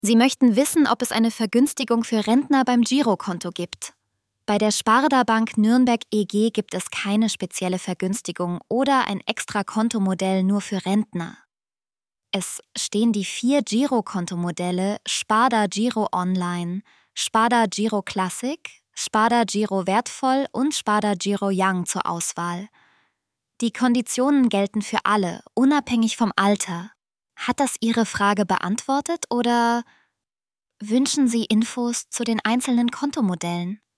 Sie möchten wissen, ob es eine Vergünstigung für Rentner beim Girokonto gibt. Bei der Sparda Bank Nürnberg EG gibt es keine spezielle Vergünstigung oder ein extra Kontomodell nur für Rentner. Es stehen die 4 Girokontomodelle Sparda Giro Online, Sparda Giro Classic, Sparda Giro Wertvoll und Sparda Giro Young zur Auswahl. Die Konditionen gelten für alle, unabhängig vom Alter. Hat das Ihre Frage beantwortet oder wünschen Sie Infos zu den einzelnen Kontomodellen?